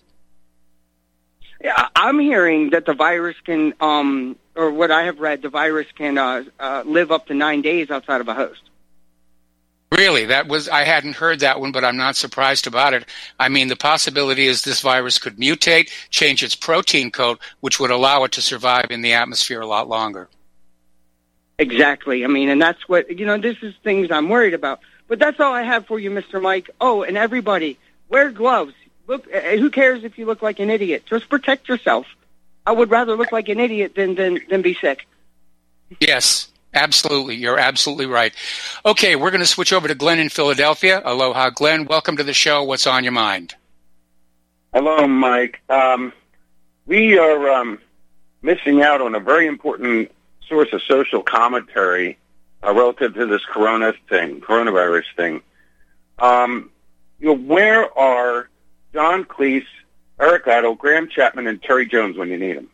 Yeah, I'm hearing that the virus can, um, or what I have read, the virus can uh, uh, live up to nine days outside of a host. Really, that was, I hadn't heard that one, but I'm not surprised about it. I mean, the possibility is this virus could mutate, change its protein code, which would allow it to survive in the atmosphere a lot longer. Exactly. I mean, and that's what, you know, this is things I'm worried about. But that's all I have for you, Mister Mike. Oh, and everybody, wear gloves. Look, uh, who cares if you look like an idiot? Just protect yourself. I would rather look like an idiot than, than, than be sick. Yes. Absolutely. You're absolutely right. Okay, we're going to switch over to Glenn in Philadelphia. Aloha, Glenn. Welcome to the show. What's on your mind? Hello, Mike. Um, we are um, missing out on a very important source of social commentary uh, relative to this corona thing, coronavirus thing. Um, you know, where are John Cleese, Eric Idle, Graham Chapman, and Terry Jones when you need them?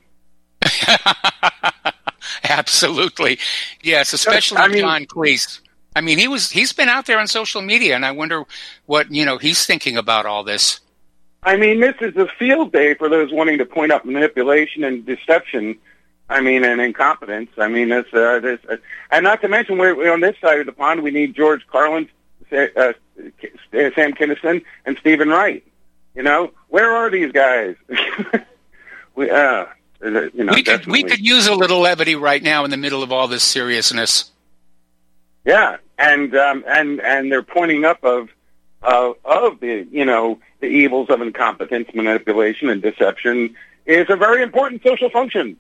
Absolutely. Yes, especially I mean, John Cleese. I mean, he was, he's been out there on social media, and I wonder what, you know, he's thinking about all this. I mean, this is a field day for those wanting to point out manipulation and deception I mean, and incompetence. I mean, it's, uh, this, uh, and not to mention, we're, we're on this side of the pond, we need George Carlin, uh, Sam Kinison, and Stephen Wright. You know, where are these guys? we, uh, you know, we could we could use a little levity right now in the middle of all this seriousness. Yeah, and um, and and they're pointing up of uh, of the you know the evils of incompetence, manipulation, and deception is a very important social function.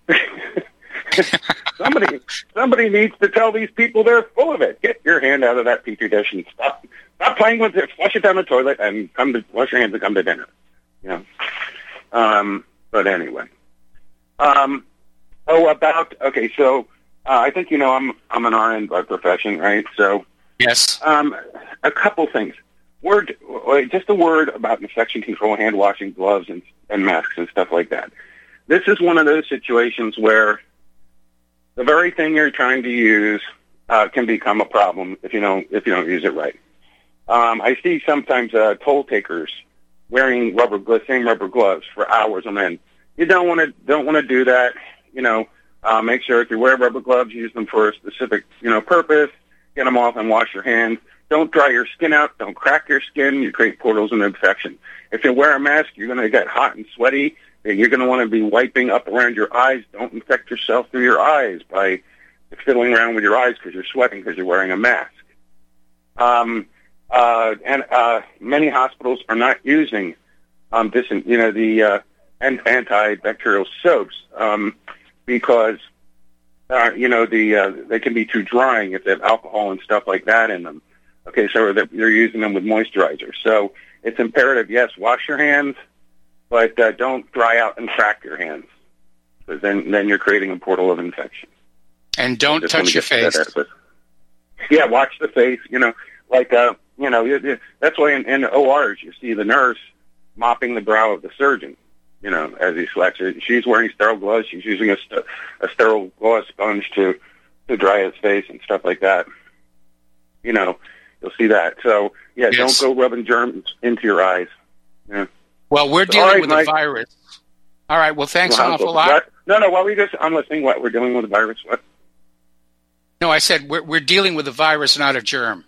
somebody somebody needs to tell these people they're full of it. Get your hand out of that petri dish and stop stop playing with it. Flush it down the toilet and come to wash your hands and come to dinner. You know. Um, but anyway. Um, oh, about okay. So uh, I think you know I'm I'm an R N by profession, right? So yes. Um, a couple things. Word, just a word about infection control, hand washing, gloves, and and masks and stuff like that. This is one of those situations where the very thing you're trying to use uh, can become a problem if you don't if you don't use it right. Um, I see sometimes uh, toll takers wearing rubber gloves, same rubber gloves for hours on end. You don't want to don't want to do that. You know, uh, make sure if you wear rubber gloves, use them for a specific you know purpose. Get them off and wash your hands. Don't dry your skin out. Don't crack your skin. You create portals of infection. If you wear a mask, you're going to get hot and sweaty. You're going to want to be wiping up around your eyes. Don't infect yourself through your eyes by fiddling around with your eyes because you're sweating because you're wearing a mask. Um, uh, and uh, many hospitals are not using um, this, you know, the uh, antibacterial soaps um, because, uh, you know, the uh, they can be too drying if they have alcohol and stuff like that in them. Okay, so they're, they're using them with moisturizer. So it's imperative, yes, wash your hands, but uh, don't dry out and crack your hands, because then, then you're creating a portal of infection. And don't touch your face. Yeah, watch the face. You know, like, uh, you know, you, you, that's why in, in O Rs you see the nurse mopping the brow of the surgeon, you know, as he selects it. She's wearing sterile gloves. She's using a, st- a sterile gauze sponge to, to dry his face and stuff like that. You know, you'll see that. So, yeah, yes. Don't go rubbing germs into your eyes. Yeah. Well, we're dealing right, with Mike. a virus. All right. Well, thanks well, an awful what? lot. No, no. While we just, I'm listening. What we're dealing with a virus? What? No, I said we're we're dealing with a virus, not a germ.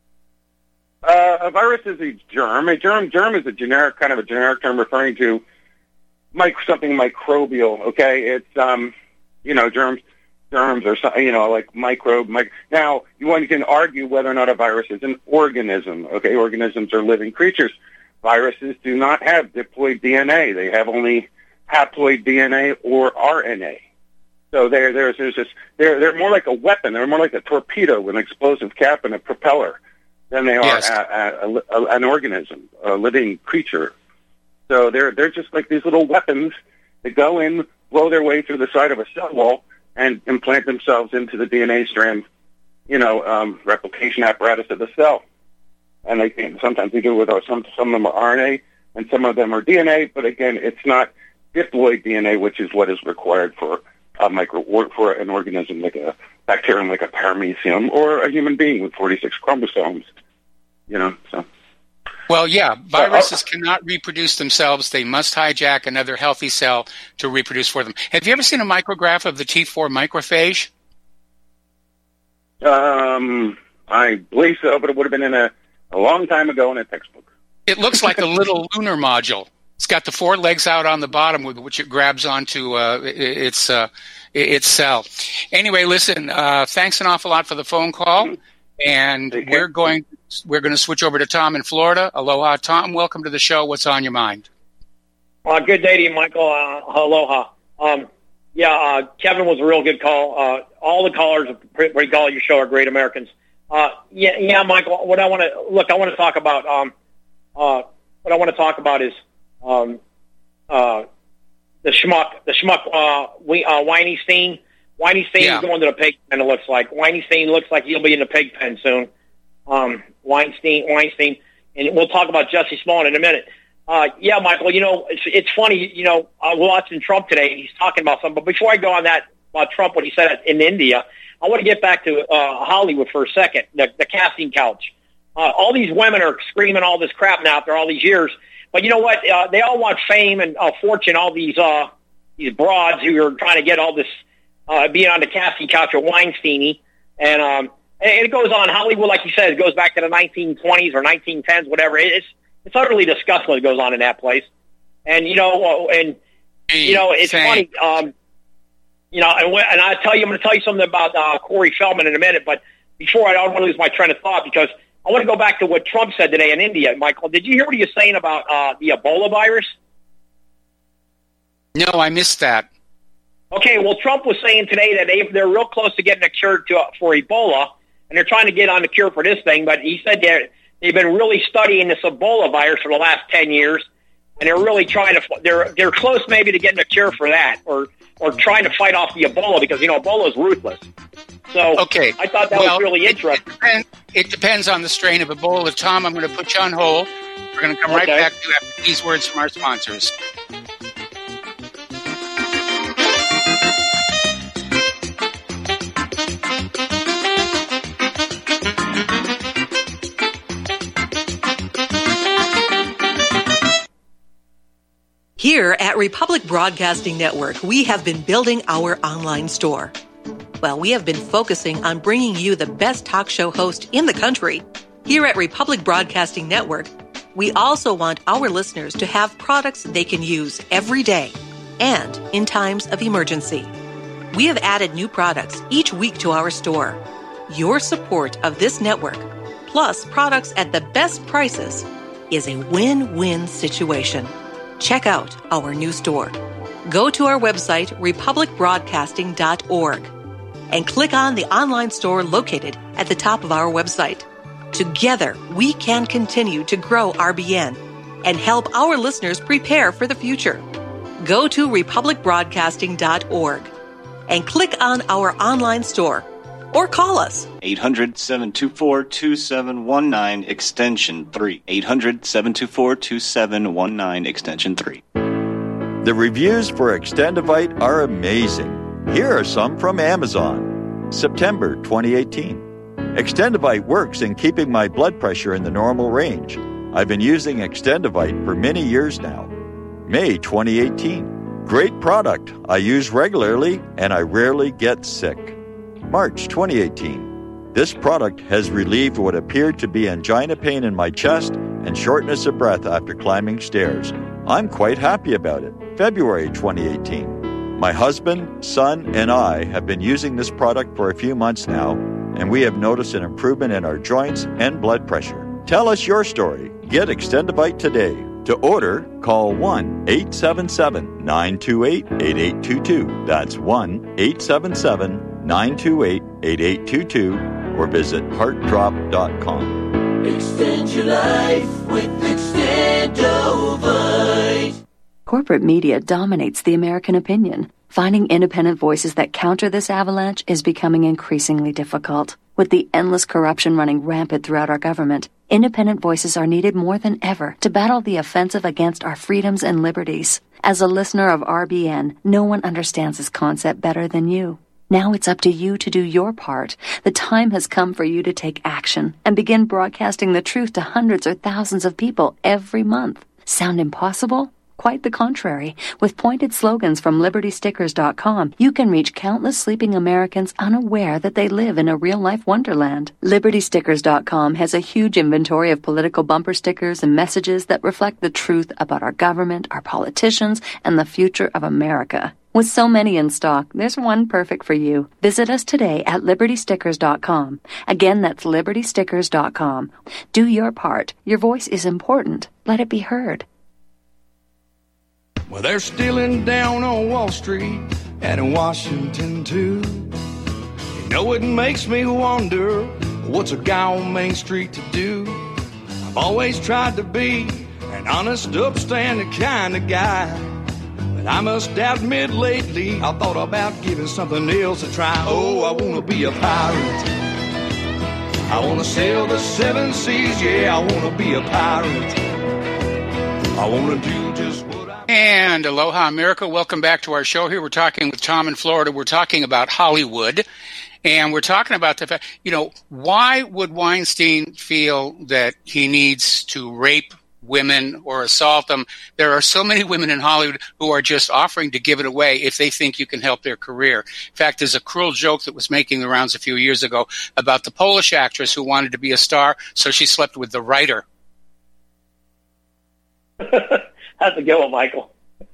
Uh, a virus is a germ. A germ, germ is a generic kind of a generic term referring to mic- something microbial. Okay, it's um, you know, germs, germs or something. You know, like microbe. Mic- now, you one can argue whether or not a virus is an organism. Okay, organisms are living creatures. Viruses do not have diploid D N A. They have only haploid D N A or R N A. So there, there's, there's this. They're they're more like a weapon. They're more like a torpedo with an explosive cap and a propeller than they are yes. a, a, a, an organism, a living creature. So they're they're just like these little weapons that go in, blow their way through the side of a cell wall, and implant themselves into the D N A strand. You know, um, replication apparatus of the cell. And they can, sometimes they do with our, some some of them are R N A and some of them are D N A. But again, it's not diploid D N A, which is what is required for a micro or for an organism like a bacterium, like a paramecium, or a human being with forty-six chromosomes. You know, so. Well, yeah, viruses so, uh, cannot reproduce themselves. They must hijack another healthy cell to reproduce for them. Have you ever seen a micrograph of the T four macrophage? Um, I believe so, but it would have been in a. A long time ago in a textbook. It looks like a little lunar module. It's got the four legs out on the bottom with which it grabs onto uh, its uh, its cell. Anyway, listen. Uh, thanks an awful lot for the phone call, and we're going we're going to switch over to Tom in Florida. Aloha, Tom. Welcome to the show. What's on your mind? Uh, good day to you, Michael. Uh, aloha. Um, yeah, uh, Kevin was a real good call. Uh, all the callers pretty call your show are great Americans. Uh, yeah, yeah, Michael. What I want to look, I want to talk about. Um, uh, what I want to talk about is um, uh, the schmuck, the schmuck. Uh, we uh, Weinstein. Weinstein yeah. is going to the pig pen. It looks like Weinstein looks like he'll be in the pig pen soon. Um, Weinstein, Weinstein, and we'll talk about Jussie Smollett in a minute. Uh, yeah, Michael. You know, it's it's funny. You know, I was watching Trump today, and he's talking about something. But before I go on that about Trump, what he said in India. I want to get back to uh, Hollywood for a second, the, the casting couch. Uh, all these women are screaming all this crap now after all these years. But you know what? Uh, they all want fame and uh, fortune, all these uh, these broads who are trying to get all this uh, being on the casting couch with Weinstein, and um, and it goes on. Hollywood, like you said, it goes back to the nineteen twenties or nineteen tens, whatever. It's it's utterly disgusting what goes on in that place. And you know, and you know, it's Same. funny. Um, you know, and, when, and I tell you, I'm going to tell you something about uh, Corey Feldman in a minute. But before, I don't want to lose my train of thought because I want to go back to what Trump said today in India. Michael, did you hear what he was saying about uh, the Ebola virus? No, I missed that. Okay, well, Trump was saying today that they, they're real close to getting a cure to, uh, for Ebola, and they're trying to get on the cure for this thing. But he said they're, they've been really studying this Ebola virus for the last ten years, and they're really trying to they're they're close maybe to getting a cure for that, or or trying to fight off the Ebola because you know Ebola is ruthless. So okay, I thought that well, was really interesting. It depends, it depends on the strain of Ebola. Tom, I'm going to put you on hold. We're going to come right Okay. back to you after these words from our sponsors. Here at Republic Broadcasting Network, we have been building our online store. Well, we have been focusing on bringing you the best talk show host in the country. Here at Republic Broadcasting Network, we also want our listeners to have products they can use every day and in times of emergency. We have added new products each week to our store. Your support of this network, plus products at the best prices, is a win-win situation. Check out our new store. Go to our website, republic broadcasting dot org, and click on the online store located at the top of our website. Together, we can continue to grow R B N and help our listeners prepare for the future. Go to republic broadcasting dot org and click on our online store or call us. eight hundred, seven two four, two seven one nine, extension three. eight hundred, seven two four, two seven one nine, extension three. The reviews for Extendivite are amazing. Here are some from Amazon. September twenty eighteen. Extendivite works in keeping my blood pressure in the normal range. I've been using Extendivite for many years now. May twenty eighteen. Great product. I use regularly and I rarely get sick. March twenty eighteen. This product has relieved what appeared to be angina pain in my chest and shortness of breath after climbing stairs. I'm quite happy about it. February twenty eighteen. My husband, son, and I have been using this product for a few months now, and we have noticed an improvement in our joints and blood pressure. Tell us your story. Get Extendivite today. To order, call one eight seven seven, nine two eight, eight eight two two. That's one eight seven seven, nine two eight, eight eight two two or visit heart drop dot com. Extend your life with Extendovite. Corporate media dominates the American opinion. Finding independent voices that counter this avalanche is becoming increasingly difficult. With the endless corruption running rampant throughout our government, independent voices are needed more than ever to battle the offensive against our freedoms and liberties. As a listener of R B N, no one understands this concept better than you. Now it's up to you to do your part. The time has come for you to take action and begin broadcasting the truth to hundreds or thousands of people every month. Sound impossible? Quite the contrary. With pointed slogans from liberty stickers dot com, you can reach countless sleeping Americans unaware that they live in a real-life wonderland. liberty stickers dot com has a huge inventory of political bumper stickers and messages that reflect the truth about our government, our politicians, and the future of America. With so many in stock, there's one perfect for you. Visit us today at liberty stickers dot com. Again, that's liberty stickers dot com. Do your part. Your voice is important. Let it be heard. Well, they're stealing down on Wall Street and in Washington, too. You know, it makes me wonder, what's a guy on Main Street to do? I've always tried to be an honest, upstanding kind of guy. But I must admit lately, I thought about giving something else a try. Oh, I want to be a pirate. I want to sail the seven seas, yeah, I want to be a pirate. I want to do just what I... And aloha, America. Welcome back to our show. Here we're talking with Tom in Florida. We're talking about Hollywood. And we're talking about the fact, you know, why would Weinstein feel that he needs to rape women or assault them. There are so many women in Hollywood who are just offering to give it away if they think you can help their career. In fact, there's a cruel joke that was making the rounds a few years ago about the Polish actress who wanted to be a star, so she slept with the writer. How's it going, Michael?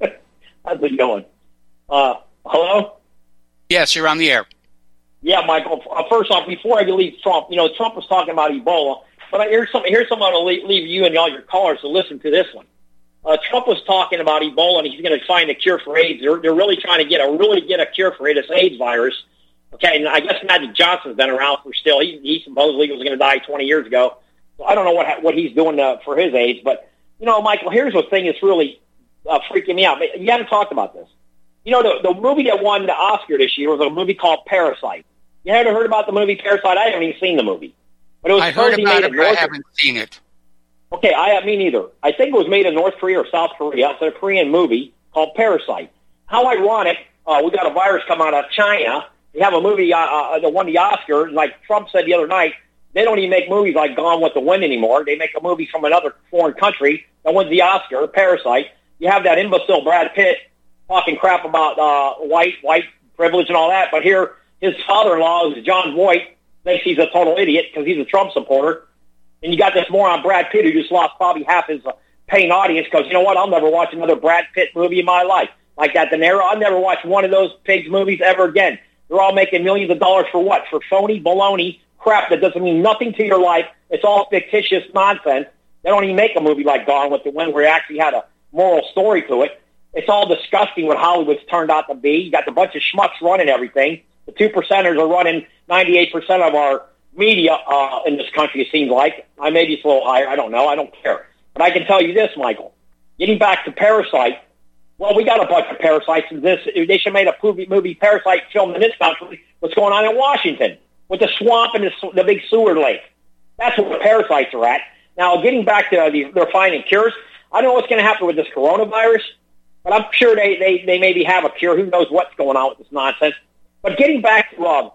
How's it going? Uh, hello? Yes, you're on the air. Yeah, Michael. Uh, first off, before I leave Trump, you know, Trump was talking about Ebola, but I, here's something. Here's something I'm going to leave you and all your callers to listen to this one. Uh, Trump was talking about Ebola, and he's going to find a cure for AIDS. They're, they're really trying to get a really get a cure for this AIDS virus. Okay, and I guess Magic Johnson's been around for still. He, he supposedly was going to die twenty years ago. So I don't know what what he's doing uh, for his AIDS, but you know, Michael, here's the thing that's really uh, freaking me out. You haven't talked about this. You know, the, the movie that won the Oscar this year was a movie called Parasite. You ever heard about the movie Parasite? I haven't even seen the movie. But it was I heard about it, in but North I haven't seen it. Okay, I have me neither. I think it was made in North Korea or South Korea. It's a Korean movie called Parasite. How ironic, uh, we got a virus come out of China. We have a movie uh, uh, that won the Oscar. Like Trump said the other night, they don't even make movies like Gone with the Wind anymore. They make a movie from another foreign country that wins the Oscar, Parasite. You have that imbecile Brad Pitt talking crap about uh, white white privilege and all that, but here his father-in-law, is John Voight, thinks he's a total idiot because he's a Trump supporter. And you got this moron Brad Pitt who just lost probably half his uh, paying audience because, you know what, I'll never watch another Brad Pitt movie in my life. Like that De Niro, I'll never watch one of those pigs movies ever again. They're all making millions of dollars for what? For phony baloney crap that doesn't mean nothing to your life. It's all fictitious nonsense. They don't even make a movie like Gone with the Wind where it actually had a moral story to it. It's all disgusting what Hollywood's turned out to be. You got a bunch of schmucks running everything. The two percenters are running ninety-eight percent of our media uh, in this country, it seems like. I maybe it's a little higher. I don't know. I don't care. But I can tell you this, Michael. Getting back to Parasite, well, we got a bunch of parasites in this. They should have made a movie, movie Parasite film in this country. What's going on in Washington with the swamp and the, the big sewer lake. That's where the parasites are at. Now, getting back to the, they're finding cures. I don't know what's going to happen with this coronavirus, but I'm sure they, they, they maybe have a cure. Who knows what's going on with this nonsense. But getting back to uh,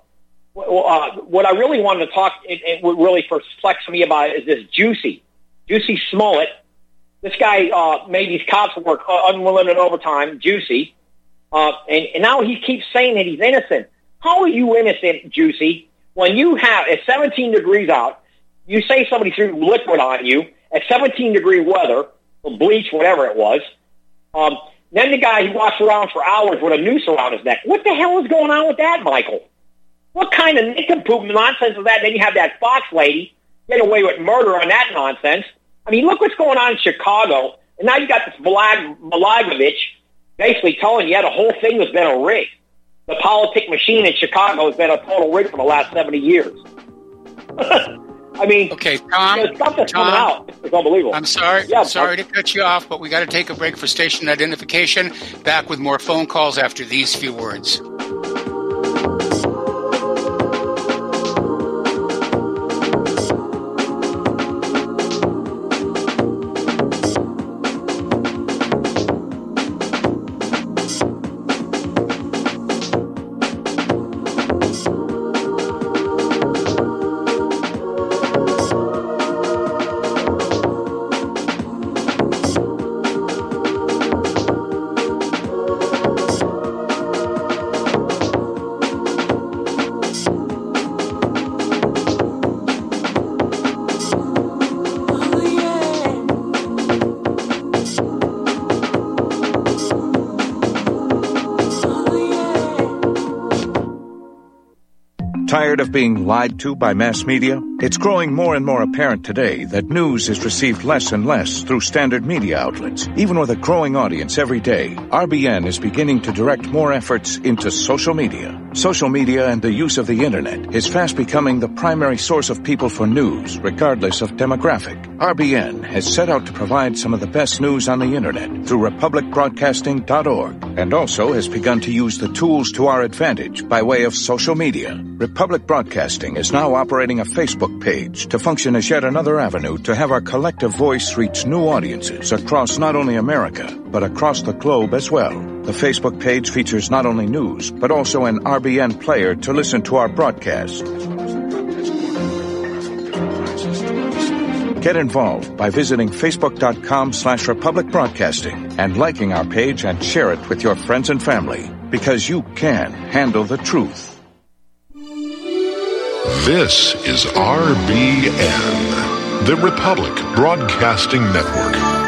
uh, what I really wanted to talk, it, it really perplexed me about is this Juicy. Juicy Smollett. This guy uh, made these cops work uh, unlimited overtime, Juicy, uh, and, and now he keeps saying that he's innocent. How are you innocent, Juicy, when you have, at seventeen degrees out, you say somebody threw liquid on you at seventeen degree weather, or bleach, whatever it was, um, then the guy, he walks around for hours with a noose around his neck. What the hell is going on with that, Michael? What kind of nincompoop nonsense is that? Then you have that Fox lady get away with murder on that nonsense. I mean, look what's going on in Chicago. And now you got this Malag- Malagovich basically telling you that the whole thing has been a rig. The politic machine in Chicago has been a total rig for the last seventy years. I mean, okay, Tom, the stuff that's Tom, coming out, it's unbelievable. I'm sorry, yeah, sorry to cut you off, but we got to take a break for station identification. Back with more phone calls after these few words. Tired of being lied to by mass media? It's growing more and more apparent today that news is received less and less through standard media outlets. Even with a growing audience every day, R B N is beginning to direct more efforts into social media. Social media and the use of the internet is fast becoming the primary source of people for news, regardless of demographic. R B N has set out to provide some of the best news on the internet through republic broadcasting dot org, and also has begun to use the tools to our advantage by way of social media. Republic Broadcasting is now operating a Facebook page to function as yet another avenue to have our collective voice reach new audiences across not only America, but across the globe as well. The Facebook page features not only news, but also an R B N player to listen to our broadcast. Get involved by visiting facebook.com slash Republic Broadcasting and liking our page and share it with your friends and family, because you can handle the truth. This is R B N, the Republic Broadcasting Network.